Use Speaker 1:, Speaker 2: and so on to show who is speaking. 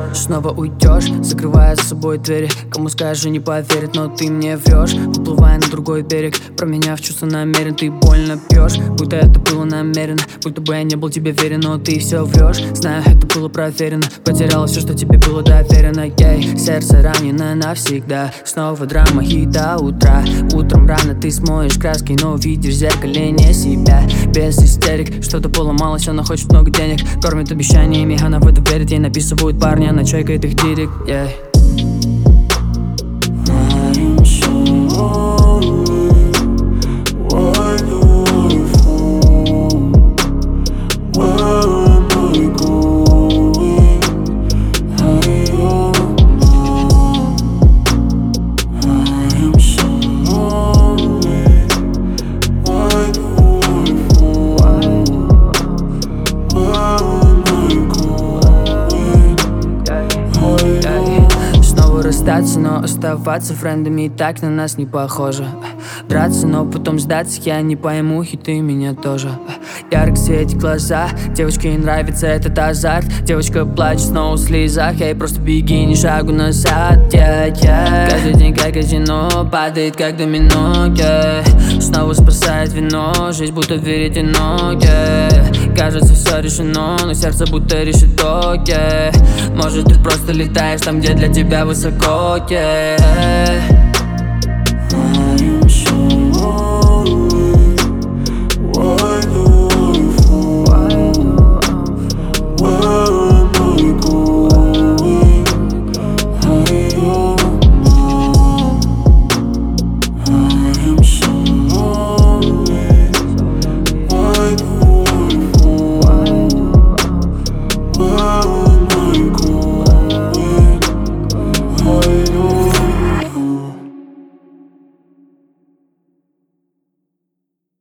Speaker 1: снова уйдешь, закрывая за собой двери. Кому скажешь, не поверит, но ты мне врешь. Уплывая на другой берег, променяв чувства намерен. Ты больно пьешь, будто это было намеренно. Будто бы я не был тебе верен, но ты все врешь. Знаю, это было проверено. Потеряла все, что тебе было доверено. Сердце ранено навсегда. Снова драма и до утра. Утром рано ты смоешь краски, но видишь в зеркале не себя. Без истерик, что-то поломалось, она хочет много денег. Кормит обещаниями, она в это верит. Ей написывают парни, она чекает их директ.
Speaker 2: I'm so lonely. Why do I fall? Where am I going? I don't know. I am so lonely. Why do I fall? Where am I going?
Speaker 1: Снова расстаться, но оставаться френдами и так на нас не похоже. Драться, но потом сдаться, я не пойму, и ты меня тоже. Ярко светят глаза, девочке нравится этот азарт. Девочка плачет снова в слезах, ей просто беги, ни шагу назад. Каждый день как казино, падает как домино. Снова спасает вино, жизнь будто веретено. Кажется, все решено, но сердце будто решето. Может, ты просто летаешь там, где для тебя высоко.
Speaker 2: I'm